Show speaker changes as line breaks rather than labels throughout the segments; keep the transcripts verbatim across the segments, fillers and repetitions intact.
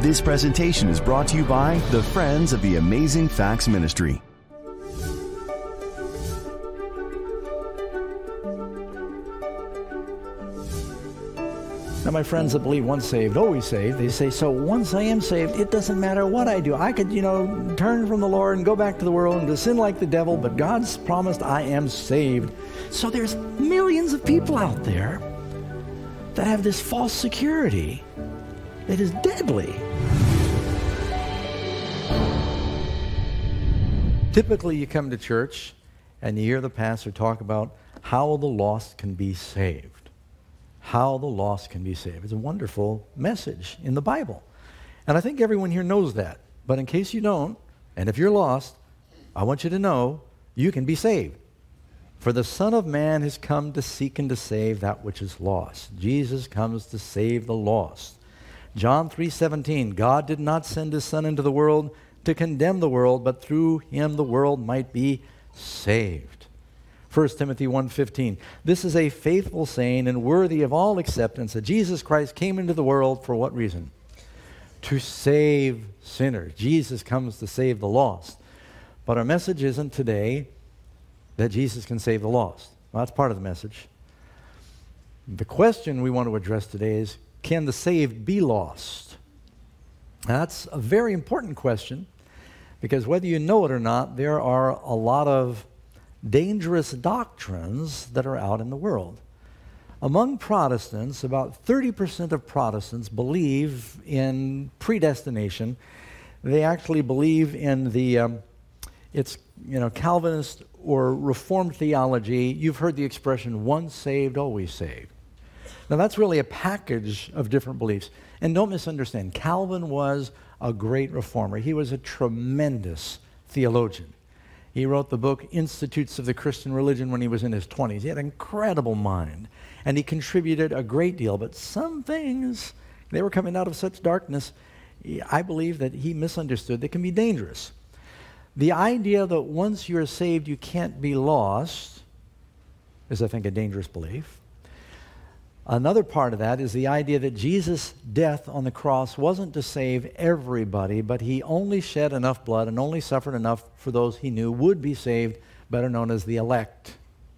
This presentation is brought to you by the Friends of the Amazing Facts Ministry.
Now, my friends that believe once saved, always saved, they say, so once I am saved, it doesn't matter what I do. I could, you know, turn from the Lord and go back to the world and to sin like the devil, but God's promised I am saved. So there's millions of people out there that have this false security that is deadly. Typically, you come to church and you hear the pastor talk about how the lost can be saved. How the lost can be saved. It's a wonderful message in the Bible. And I think everyone here knows that. But in case you don't, and if you're lost, I want you to know you can be saved. For the Son of Man has come to seek and to save that which is lost. Jesus comes to save the lost. John three seventeen, God did not send his Son into the world to condemn the world, but through him the world might be saved. First Timothy one fifteen, this is a faithful saying and worthy of all acceptance that Jesus Christ came into the world for what reason? To save sinners. Jesus comes to save the lost. But our message isn't today that Jesus can save the lost. Well, that's part of the message. The question we want to address today is, can the saved be lost? That's a very important question, because whether you know it or not, there are a lot of dangerous doctrines that are out in the world. Among Protestants, about thirty percent of Protestants believe in predestination. They actually believe in the, um, it's, you know, Calvinist or Reformed theology. You've heard the expression, once saved, always saved. Now that's really a package of different beliefs. And don't misunderstand, Calvin was a great reformer. He was a tremendous theologian. He wrote the book Institutes of the Christian Religion when he was in his twenties. He had an incredible mind, and he contributed a great deal. But some things, they were coming out of such darkness, I believe that he misunderstood. They can be dangerous. The idea that once you're saved, you can't be lost is, I think, a dangerous belief. Another part of that is the idea that Jesus' death on the cross wasn't to save everybody, but he only shed enough blood and only suffered enough for those he knew would be saved, better known as the elect.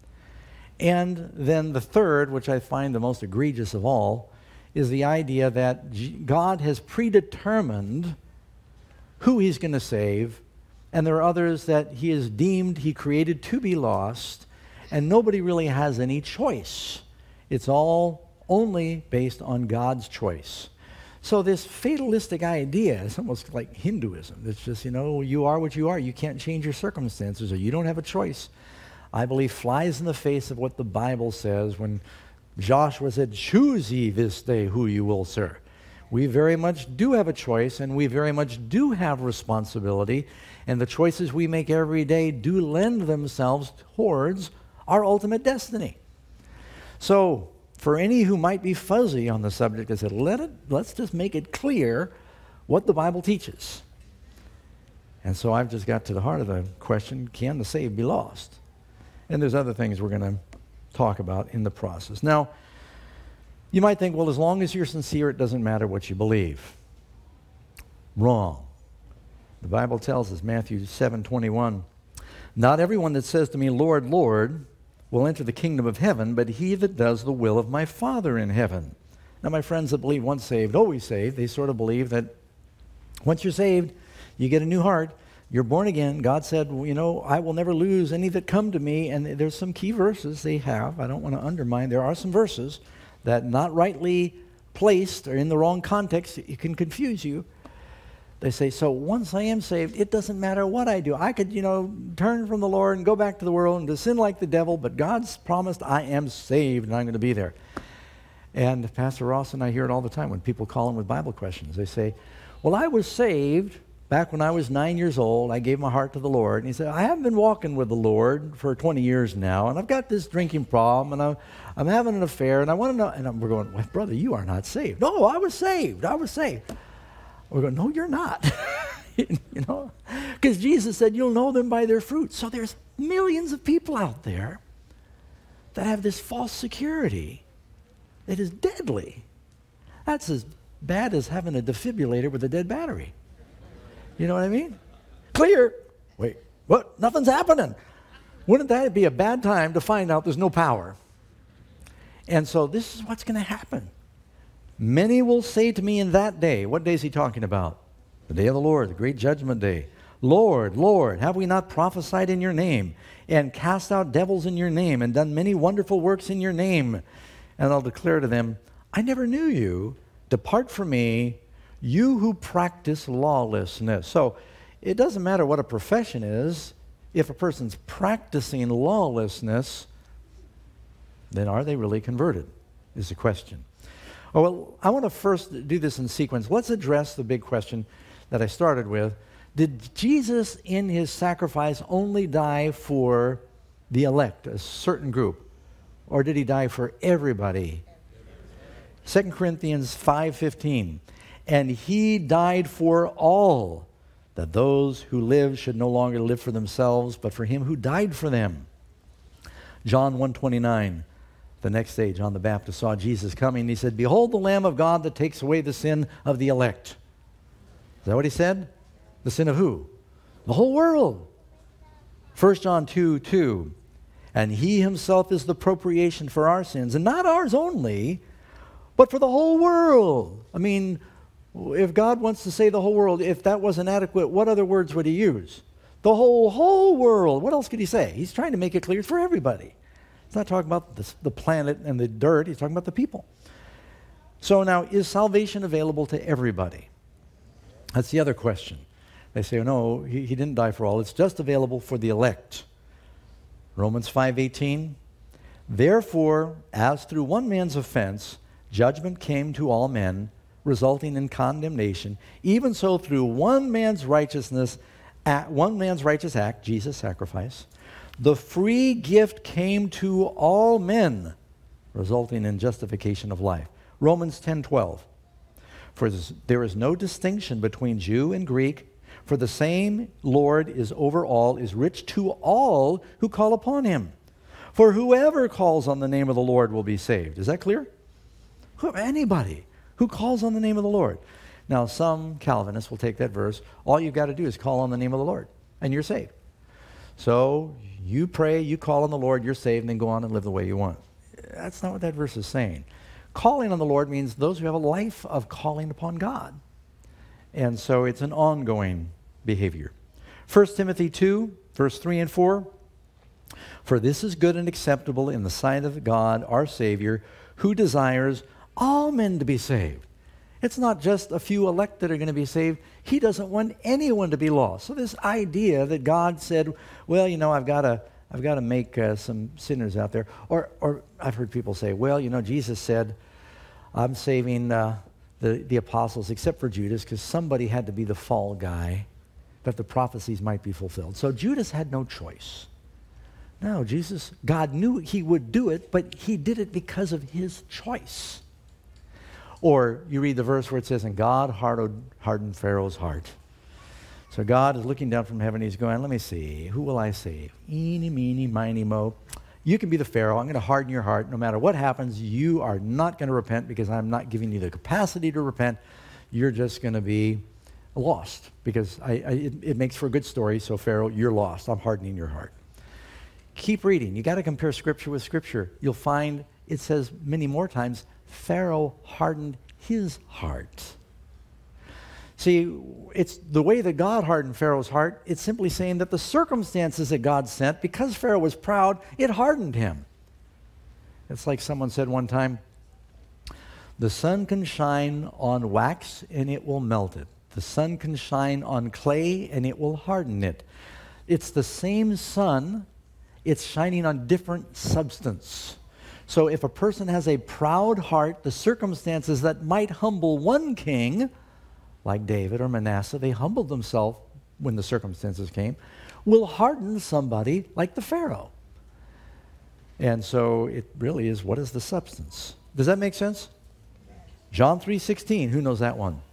And then the third, which I find the most egregious of all, is the idea that God has predetermined who he's going to save, and there are others that he has deemed, he created to be lost, and nobody really has any choice. It's all only based on God's choice. So this fatalistic idea is almost like Hinduism. It's just, you know, you are what you are. You can't change your circumstances, or you don't have a choice. I believe flies in the face of what the Bible says when Joshua said, choose ye this day who you will serve. We very much do have a choice, and we very much do have responsibility, and the choices we make every day do lend themselves towards our ultimate destiny. So, for any who might be fuzzy on the subject, I said, let it, let's just make it clear what the Bible teaches. And so I've just got to the heart of the question, can the saved be lost? And there's other things we're going to talk about in the process. Now, you might think, well, as long as you're sincere, it doesn't matter what you believe. Wrong. The Bible tells us, Matthew seven twenty-one, not everyone that says to me, Lord, Lord, will enter the kingdom of heaven, but he that does the will of my Father in heaven. Now, my friends that believe once saved, always saved, they sort of believe that once you're saved, you get a new heart, you're born again. God said, well, you know, I will never lose any that come to me, and there's some key verses they have. I don't want to undermine. There are some verses that not rightly placed or in the wrong context, it can confuse you. They say, so once I am saved, it doesn't matter what I do. I could, you know, turn from the Lord and go back to the world and to sin like the devil, but God's promised I am saved and I'm going to be there. And Pastor Ross and I hear it all the time when people call him with Bible questions. They say, well, I was saved back when I was nine years old. I gave my heart to the Lord. And he said, I haven't been walking with the Lord for twenty years now, and I've got this drinking problem, and I'm, I'm having an affair, and I want to know. And we're going, well, brother, you are not saved. No, I was saved. I was saved. We're going, no, you're not. You know, because Jesus said you'll know them by their fruit. So there's millions of people out there that have this false security that is deadly. That's as bad as having a defibrillator with a dead battery. You know what I mean? Clear. Wait, what? Nothing's happening. Wouldn't that be a bad time to find out there's no power? And so this is what's going to happen. Many will say to me in that day, what day is he talking about? The day of the Lord, the great judgment day. Lord, Lord, have we not prophesied in your name, and cast out devils in your name, and done many wonderful works in your name? And I'll declare to them, I never knew you. Depart from me, you who practice lawlessness. So it doesn't matter what a profession is. If a person's practicing lawlessness, then are they really converted, is the question. Oh, well, I want to first do this in sequence. Let's address the big question that I started with. Did Jesus in his sacrifice only die for the elect, a certain group, or did he die for everybody? Second Corinthians five fifteen, and he died for all, that those who live should no longer live for themselves, but for him who died for them. John one twenty-nine, the next day John the Baptist saw Jesus coming, and he said, behold the Lamb of God that takes away the sin of the elect. Is that what he said? The sin of who? The whole world. First John two two, and he himself is the propitiation for our sins, and not ours only, but for the whole world. I mean, if God wants to say the whole world, if that wasn't adequate, what other words would he use? The whole, whole world. What else could he say? He's trying to make it clear it's for everybody. He's not talking about the, the planet and the dirt. He's talking about the people. So now, is salvation available to everybody? That's the other question. They say, oh, no, he, he didn't die for all. It's just available for the elect. Romans five eighteen, therefore, as through one man's offense, judgment came to all men, resulting in condemnation, even so through one man's righteousness, at one man's righteous act, Jesus' sacrifice, the free gift came to all men, resulting in justification of life. Romans ten twelve, for there is no distinction between Jew and Greek, for the same Lord is over all, is rich to all who call upon him. For whoever calls on the name of the Lord will be saved. Is that clear? Anybody who calls on the name of the Lord. Now, some Calvinists will take that verse. All you've got to do is call on the name of the Lord, and you're saved. So you pray, you call on the Lord, you're saved, and then go on and live the way you want. That's not what that verse is saying. Calling on the Lord means those who have a life of calling upon God. And so it's an ongoing behavior. First Timothy two, verse three and four. For this is good and acceptable in the sight of God, our Savior, who desires all men to be saved. It's not just a few elect that are going to be saved. He doesn't want anyone to be lost. So this idea that God said, well, you know, I've got to I've got to make uh, some sinners out there. Or, or I've heard people say, well, you know, Jesus said, I'm saving uh, the, the apostles except for Judas because somebody had to be the fall guy that the prophecies might be fulfilled. So Judas had no choice. No, Jesus, God knew he would do it, but he did it because of his choice. Or you read the verse where it says, and God hardened, hardened Pharaoh's heart. So God is looking down from heaven. He's going, let me see, who will I save? Eeny, meeny, miny, mo. You can be the Pharaoh. I'm going to harden your heart. No matter what happens, you are not going to repent because I'm not giving you the capacity to repent. You're just going to be lost because I, I, it, it makes for a good story. So Pharaoh, you're lost. I'm hardening your heart. Keep reading. You got to compare Scripture with Scripture. You'll find it says many more times, Pharaoh hardened his heart. See, it's the way that God hardened Pharaoh's heart. It's simply saying that the circumstances that God sent, because Pharaoh was proud, it hardened him. It's like someone said one time, the sun can shine on wax and it will melt it. The sun can shine on clay and it will harden it. It's the same sun, it's shining on different substance. So if a person has a proud heart, the circumstances that might humble one king, like David or Manasseh, they humbled themselves when the circumstances came, will harden somebody like the Pharaoh. And so it really is, what is the substance? Does that make sense? John three sixteen, who knows that one?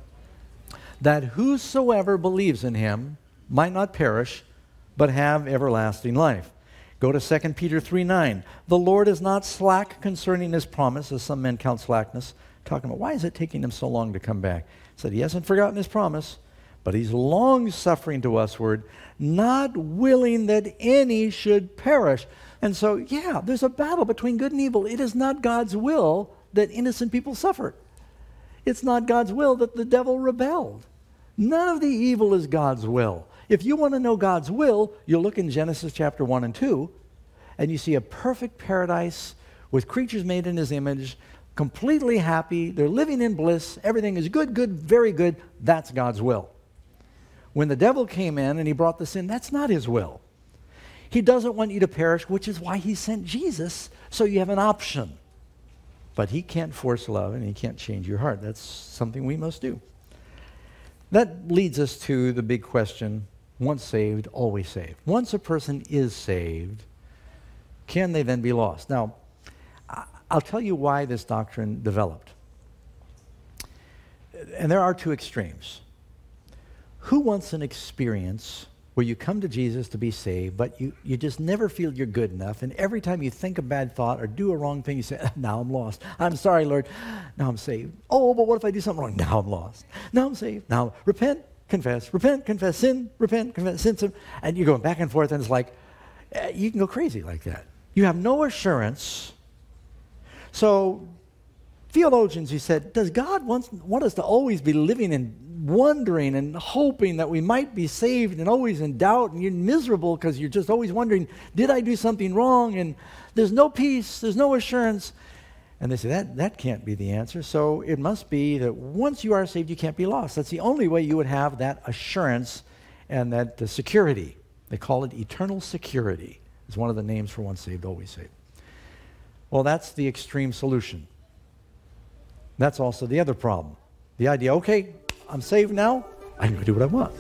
That whosoever believes in him might not perish, but have everlasting life. Go to Second Peter three nine. The Lord is not slack concerning his promise, as some men count slackness, talking about, why is it taking him so long to come back? He said, he hasn't forgotten his promise, but he's long-suffering to usward, not willing that any should perish. And so, yeah, there's a battle between good and evil. It is not God's will that innocent people suffer. It's not God's will that the devil rebelled. None of the evil is God's will. If you want to know God's will, you look in Genesis chapter one and two, and you see a perfect paradise with creatures made in his image, completely happy, they're living in bliss, everything is good, good, very good. That's God's will. When the devil came in and he brought the sin, that's not his will. He doesn't want you to perish, which is why he sent Jesus, so you have an option. But he can't force love and he can't change your heart. That's something we must do. That leads us to the big question, once saved, always saved. Once a person is saved, can they then be lost? Now, I'll tell you why this doctrine developed. And there are two extremes. Who wants an experience where you come to Jesus to be saved, but you, you just never feel you're good enough, and every time you think a bad thought or do a wrong thing, you say, now I'm lost. I'm sorry, Lord. Now I'm saved. Oh, but what if I do something wrong? Now I'm lost. Now I'm saved. Now repent, confess, repent, confess, sin, repent, confess, sin, sin. And you're going back and forth, and it's like, eh, you can go crazy like that. You have no assurance. So theologians, you said, does God want, want us to always be living in wondering and hoping that we might be saved and always in doubt, and you're miserable because you're just always wondering, did I do something wrong? And there's no peace, there's no assurance. And they say, that, that can't be the answer. So it must be that once you are saved, you can't be lost. That's the only way you would have that assurance and that uh, security. They call it eternal security. It's one of the names for once saved, always saved. Well, that's the extreme solution. That's also the other problem. The idea, okay, I'm saved now, I can do what I want.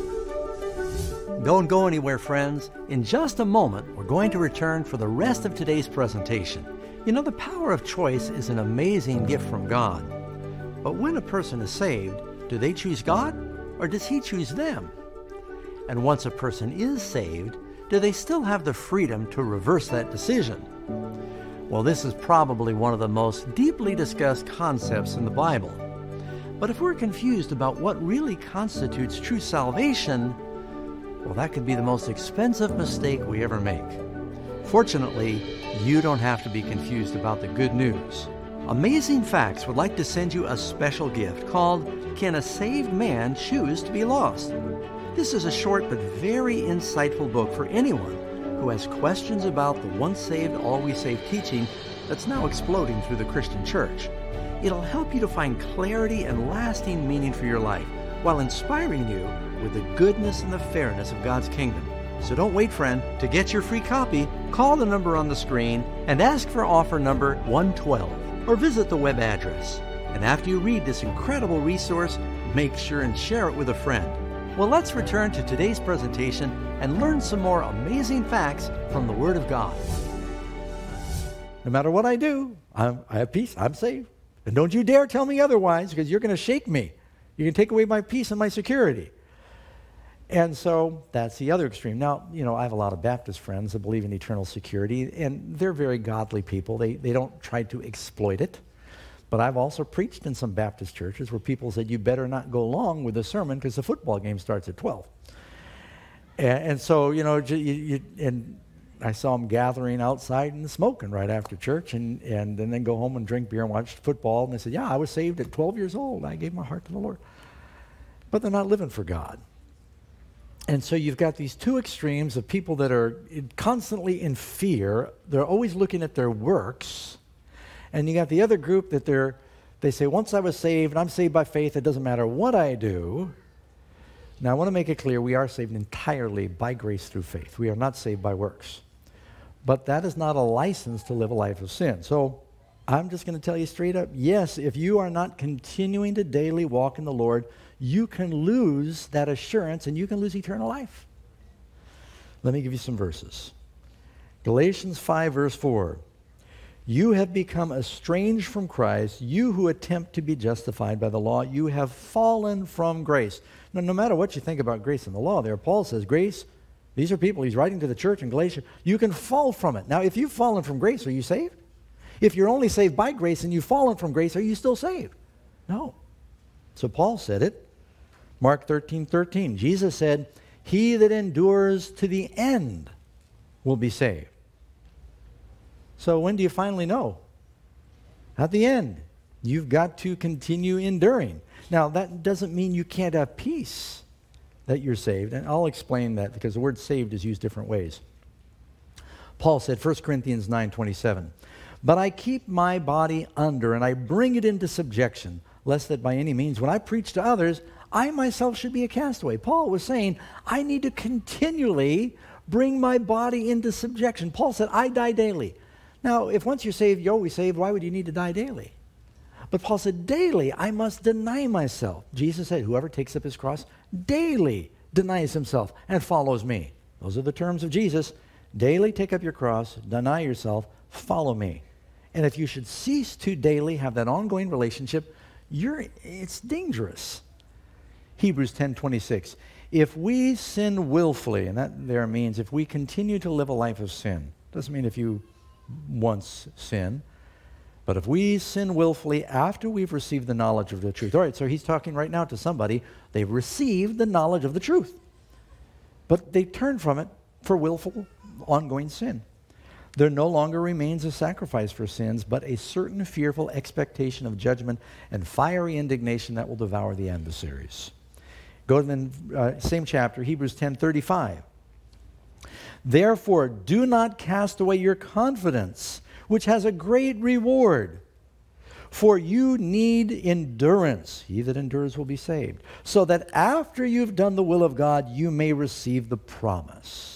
Don't go anywhere, friends. In just a moment, we're going to return for the rest of today's presentation. You know, the power of choice is an amazing gift from God. But when a person is saved, do they choose God or does He choose them? And once a person is saved, do they still have the freedom to reverse that decision? Well, this is probably one of the most deeply discussed concepts in the Bible. But if we're confused about what really constitutes true salvation, well, that could be the most expensive mistake we ever make. Fortunately, you don't have to be confused about the good news. Amazing Facts would like to send you a special gift called, Can a Saved Man Choose to Be Lost? This is a short but very insightful book for anyone who has questions about the once saved, always saved teaching that's now exploding through the Christian church. It'll help you to find clarity and lasting meaning for your life while inspiring you with the goodness and the fairness of God's kingdom. So don't wait, friend. To get your free copy, call the number on the screen and ask for offer number one twelve or visit the web address. And after you read this incredible resource, make sure and share it with a friend. Well, let's return to today's presentation and learn some more amazing facts from the Word of God.
No matter what I do, I'm, I have peace, I'm saved. And don't you dare tell me otherwise, because you're going to shake me. You can take away my peace and my security. And so that's the other extreme. Now, you know, I have a lot of Baptist friends that believe in eternal security, and they're very godly people. They, they don't try to exploit it. But I've also preached in some Baptist churches where people said, you better not go long with the sermon because the football game starts at twelve. And, and so, you know, you, you, and I saw them gathering outside and smoking right after church, and, and, and then go home and drink beer and watch football. And they said, yeah, I was saved at twelve years old. I gave my heart to the Lord. But they're not living for God. And so you've got these two extremes of people that are constantly in fear. They're always looking at their works. And you got the other group that they're, they say, once I was saved, and I'm saved by faith, it doesn't matter what I do. Now, I want to make it clear, we are saved entirely by grace through faith. We are not saved by works. But that is not a license to live a life of sin. So I'm just going to tell you straight up, yes, if you are not continuing to daily walk in the Lord, you can lose that assurance and you can lose eternal life. Let me give you some verses. Galatians five, verse four. You have become estranged from Christ, you who attempt to be justified by the law. You have fallen from grace. Now, no matter what you think about grace and the law there, Paul says grace, these are people, he's writing to the church in Galatia, you can fall from it. Now, if you've fallen from grace, are you saved? If you're only saved by grace and you've fallen from grace, are you still saved? No. So Paul said it. Mark thirteen thirteen. Jesus said, he that endures to the end will be saved. So when do you finally know? At the end. You've got to continue enduring. Now, that doesn't mean you can't have peace that you're saved. And I'll explain that because the word saved is used different ways. Paul said, First Corinthians nine twenty-seven, but I keep my body under and I bring it into subjection, lest that by any means, when I preach to others, I myself should be a castaway. Paul was saying, I need to continually bring my body into subjection. Paul said, I die daily. Now, if once you're saved, you're always saved, why would you need to die daily? But Paul said, daily I must deny myself. Jesus said, whoever takes up his cross daily denies himself and follows me. Those are the terms of Jesus. Daily take up your cross, deny yourself, follow me. And if you should cease to daily have that ongoing relationship, you're, it's dangerous. Hebrews ten twenty-six. If we sin willfully, and that there means if we continue to live a life of sin, doesn't mean if you once sin, but if we sin willfully after we've received the knowledge of the truth. All right, so he's talking right now to somebody. They've received the knowledge of the truth, but they turn from it for willful, ongoing sin. There no longer remains a sacrifice for sins, but a certain fearful expectation of judgment and fiery indignation that will devour the adversaries. Go to the uh, same chapter, Hebrews ten thirty-five. Therefore, do not cast away your confidence, which has a great reward. For you need endurance. He that endures will be saved. So that after you've done the will of God, you may receive the promise.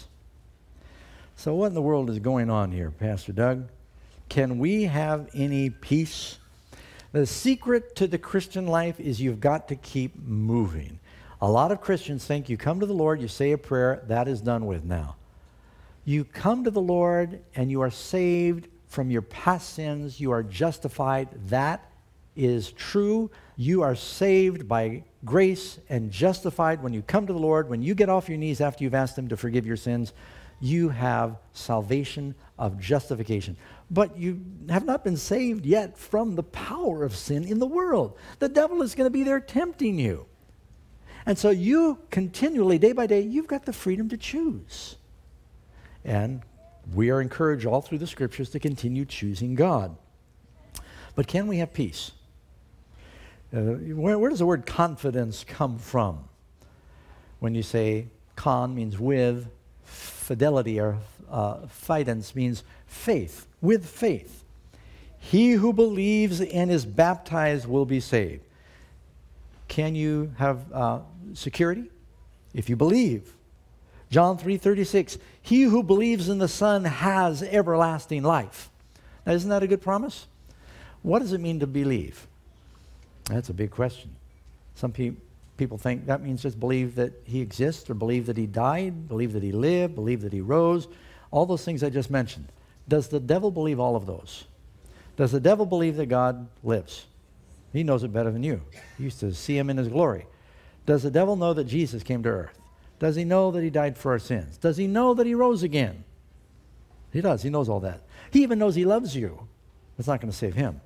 So what in the world is going on here, Pastor Doug? Can we have any peace? The secret to the Christian life is you've got to keep moving. A lot of Christians think you come to the Lord, you say a prayer, that is done with now. You come to the Lord and you are saved from your past sins. You are justified. That is true. You are saved by grace and justified when you come to the Lord. When you get off your knees after you've asked Him to forgive your sins, you have salvation of justification. But you have not been saved yet from the power of sin in the world. The devil is going to be there tempting you. And so you continually, day by day, you've got the freedom to choose. And we are encouraged all through the Scriptures to continue choosing God. But can we have peace? Uh, where, where does the word confidence come from? When you say con means with, fidelity or uh, fidens means faith, with faith. He who believes and is baptized will be saved. Can you have uh, security? If you believe. John three thirty-six, he who believes in the Son has everlasting life. Now, isn't that a good promise? What does it mean to believe? That's a big question. Some pe- people think that means just believe that He exists, or believe that He died, believe that He lived, believe that He rose. All those things I just mentioned. Does the devil believe all of those? Does the devil believe that God lives? He knows it better than you. You used to see Him in His glory. Does the devil know that Jesus came to earth? Does he know that He died for our sins? Does he know that He rose again? He does. He knows all that. He even knows He loves you. That's not going to save him.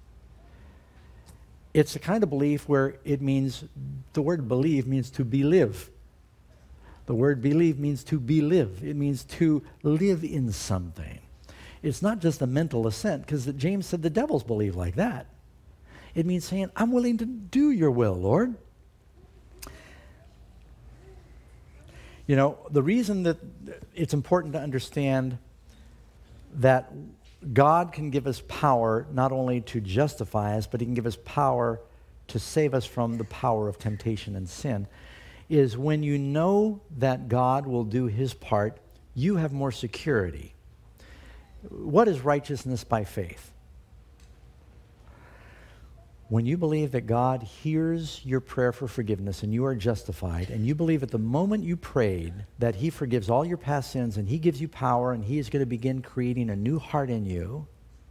It's the kind of belief where it means, the word believe means to believe. The word believe means to believe. It means to live in something. It's not just a mental assent, because James said the devils believe like that. It means saying, I'm willing to do your will, Lord. You know, the reason that it's important to understand that God can give us power not only to justify us, but He can give us power to save us from the power of temptation and sin, is when you know that God will do His part, you have more security. What is righteousness by faith? When you believe that God hears your prayer for forgiveness and you are justified, and you believe at the moment you prayed that He forgives all your past sins and He gives you power and He is going to begin creating a new heart in you,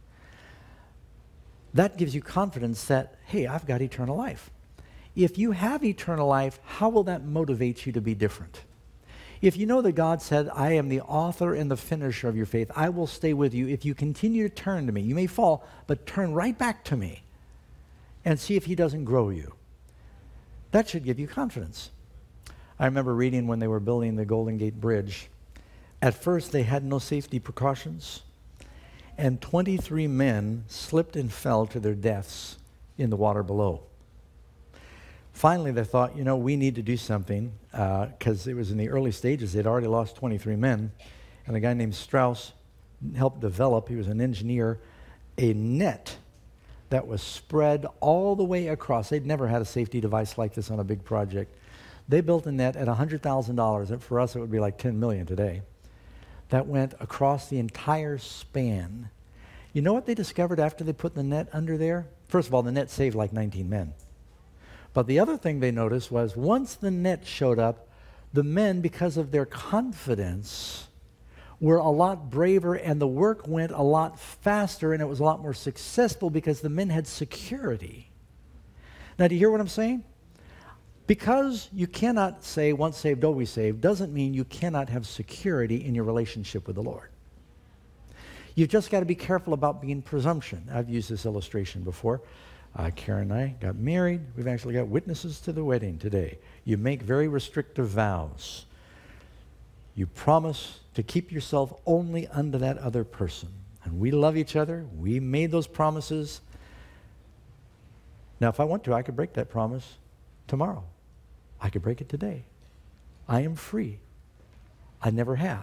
that gives you confidence that, hey, I've got eternal life. If you have eternal life, how will that motivate you to be different? If you know that God said, I am the author and the finisher of your faith, I will stay with you if you continue to turn to me. You may fall, but turn right back to me and see if he doesn't grow you. That should give you confidence. I remember reading when they were building the Golden Gate Bridge. At first, they had no safety precautions, and twenty-three men slipped and fell to their deaths in the water below. Finally, they thought, you know, we need to do something, because uh, it was in the early stages. They'd already lost twenty-three men, and a guy named Strauss helped develop, he was an engineer, a net that was spread all the way across. They'd never had a safety device like this on a big project. They built a net at one hundred thousand dollars, and for us it would be like ten million dollars today, that went across the entire span. You know what they discovered after they put the net under there? First of all, the net saved like nineteen men. But the other thing they noticed was once the net showed up, the men, because of their confidence, were a lot braver, and the work went a lot faster, and it was a lot more successful because the men had security. Now, do you hear what I'm saying? Because you cannot say once saved, always saved, doesn't mean you cannot have security in your relationship with the Lord. You've just got to be careful about being presumption. I've used this illustration before. Uh, Karen and I got married. We've actually got witnesses to the wedding today. You make very restrictive vows. You promise to keep yourself only unto that other person. And we love each other. We made those promises. Now, if I want to, I could break that promise tomorrow. I could break it today. I am free. I never have.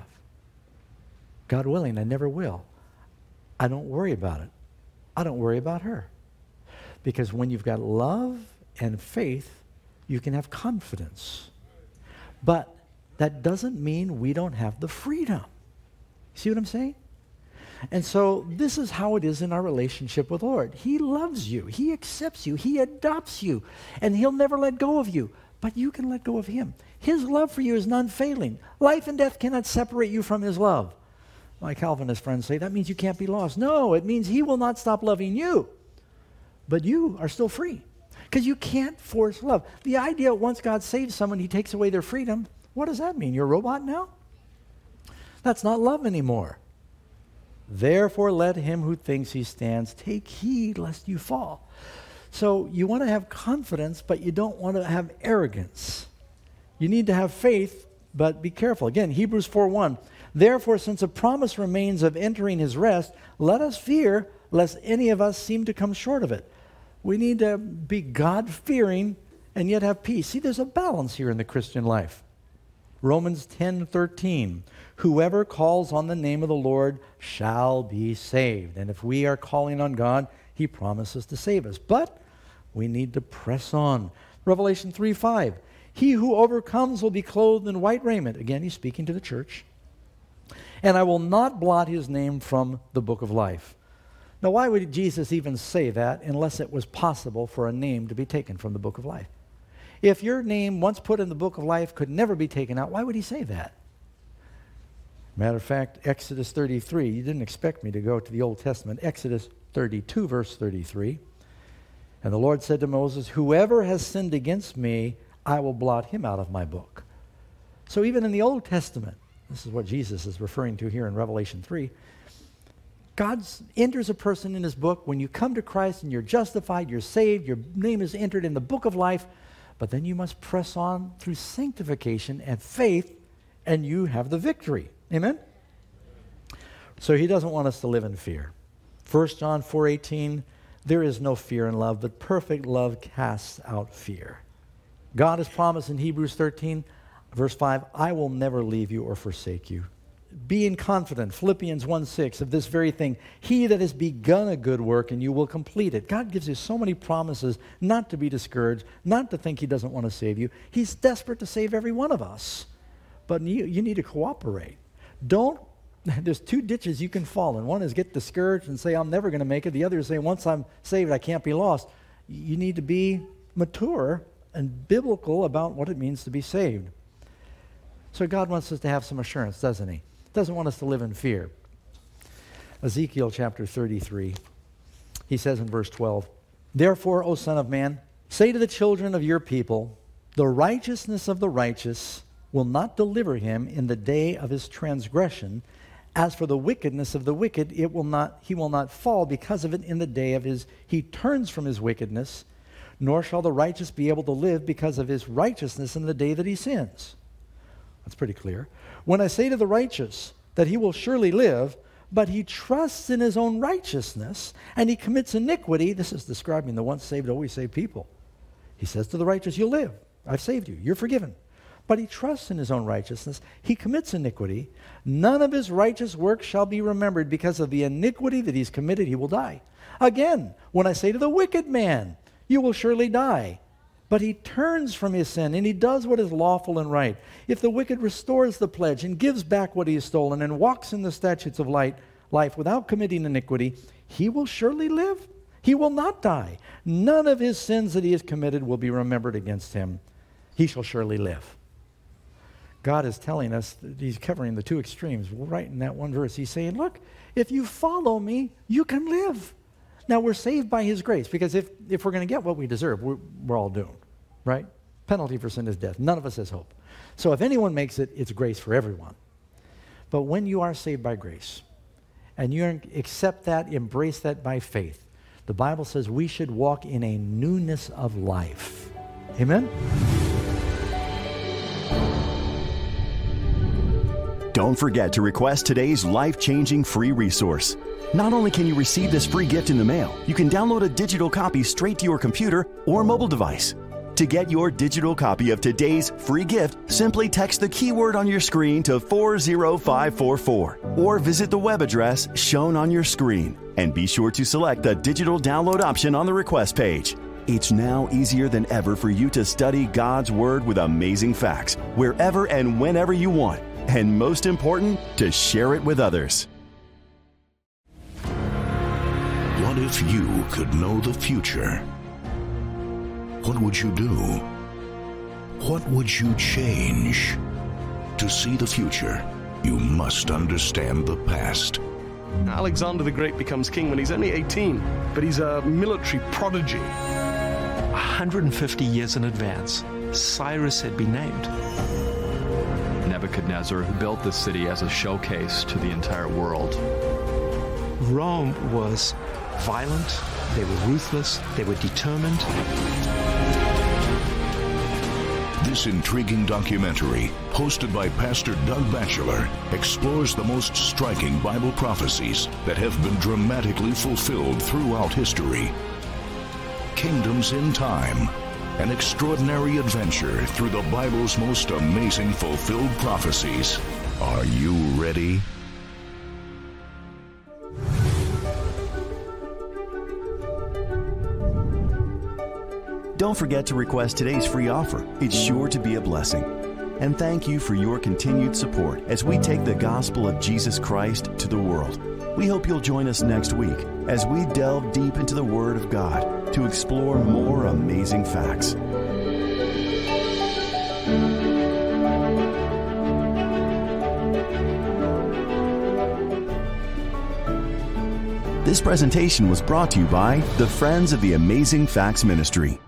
God willing, I never will. I don't worry about it. I don't worry about her. Because when you've got love and faith, you can have confidence. But that doesn't mean we don't have the freedom. See what I'm saying? And so this is how it is in our relationship with the Lord. He loves you. He accepts you. He adopts you. And he'll never let go of you. But you can let go of him. His love for you is non-failing. Life and death cannot separate you from his love. My Calvinist friends say, that means you can't be lost. No, it means he will not stop loving you. But you are still free. Because you can't force love. The idea, once God saves someone, he takes away their freedom. What does that mean? You're a robot now? That's not love anymore. Therefore, let him who thinks he stands take heed lest you fall. So you want to have confidence, but you don't want to have arrogance. You need to have faith, but be careful. Again, Hebrews four one. Therefore, since a promise remains of entering his rest, let us fear lest any of us seem to come short of it. We need to be God-fearing and yet have peace. See, there's a balance here in the Christian life. Romans ten thirteen. Whoever calls on the name of the Lord shall be saved. And if we are calling on God, he promises to save us. But we need to press on. Revelation three five. He who overcomes will be clothed in white raiment. Again, he's speaking to the church. And I will not blot his name from the book of life. Now, why would Jesus even say that unless it was possible for a name to be taken from the book of life? If your name, once put in the book of life, could never be taken out, why would he say that? Matter of fact, Exodus thirty-three, you didn't expect me to go to the Old Testament. Exodus thirty-two, verse thirty-three. And the Lord said to Moses, whoever has sinned against me, I will blot him out of my book. So even in the Old Testament, this is what Jesus is referring to here in Revelation three, God enters a person in his book. When you come to Christ and you're justified, you're saved, your name is entered in the book of life, but then you must press on through sanctification and faith, and you have the victory. Amen? So he doesn't want us to live in fear. First John four eighteen, there is no fear in love, but perfect love casts out fear. God has promised in Hebrews thirteen, verse five, I will never leave you or forsake you. Being confident, Philippians one six, of this very thing, he that has begun a good work and you will complete it. God gives you so many promises not to be discouraged, not to think he doesn't want to save you. He's desperate to save every one of us. But you, you need to cooperate. Don't, there's two ditches you can fall in. One is get discouraged and say, I'm never going to make it. The other is say, once I'm saved, I can't be lost. You need to be mature and biblical about what it means to be saved. So God wants us to have some assurance, doesn't he? Doesn't want us to live in fear. Ezekiel chapter thirty-three, he says in verse twelve, therefore, O son of man, say to the children of your people, the righteousness of the righteous will not deliver him in the day of his transgression. As for the wickedness of the wicked, it will not, he will not fall because of it in the day of his, he turns from his wickedness, nor shall the righteous be able to live because of his righteousness in the day that he sins. That's pretty clear. When I say to the righteous that he will surely live, but he trusts in his own righteousness, and he commits iniquity, this is describing the once saved, always saved people. He says to the righteous, you'll live. I've saved you. You're forgiven. But he trusts in his own righteousness. He commits iniquity. None of his righteous works shall be remembered. Because of the iniquity that he's committed, he will die. Again, when I say to the wicked man, you will surely die. But he turns from his sin, and he does what is lawful and right. If the wicked restores the pledge and gives back what he has stolen and walks in the statutes of light, life without committing iniquity, he will surely live. He will not die. None of his sins that he has committed will be remembered against him. He shall surely live. God is telling us that he's covering the two extremes right in that one verse. He's saying, look, if you follow me, you can live. Now, we're saved by his grace, because if, if we're going to get what we deserve, we're, we're all doomed, right? Penalty for sin is death. None of us has hope. So if anyone makes it, it's grace for everyone. But when you are saved by grace, and you accept that, embrace that by faith, the Bible says we should walk in a newness of life. Amen?
Don't forget to request today's life-changing free resource. Not only can you receive this free gift in the mail, you can download a digital copy straight to your computer or mobile device. To get your digital copy of today's free gift, simply text the keyword on your screen to four zero five four four or visit the web address shown on your screen. And be sure to select the digital download option on the request page. It's now easier than ever for you to study God's Word with amazing facts wherever and whenever you want. And most important, to share it with others.
What if you could know the future? What would you do? What would you change? To see the future, you must understand the past.
Alexander the Great becomes king when he's only eighteen, but he's a military prodigy.
one hundred fifty years in advance, Cyrus had been named.
Nebuchadnezzar, who built this city as a showcase to the entire world.
Rome was violent, they were ruthless, they were determined.
This intriguing documentary, hosted by Pastor Doug Batchelor, explores the most striking Bible prophecies that have been dramatically fulfilled throughout history. Kingdoms in Time, an extraordinary adventure through the Bible's most amazing fulfilled prophecies. Are you ready?
Don't forget to request today's free offer. It's sure to be a blessing. And thank you for your continued support as we take the gospel of Jesus Christ to the world. We hope you'll join us next week as we delve deep into the Word of God to explore more amazing facts. This presentation was brought to you by the Friends of the Amazing Facts Ministry.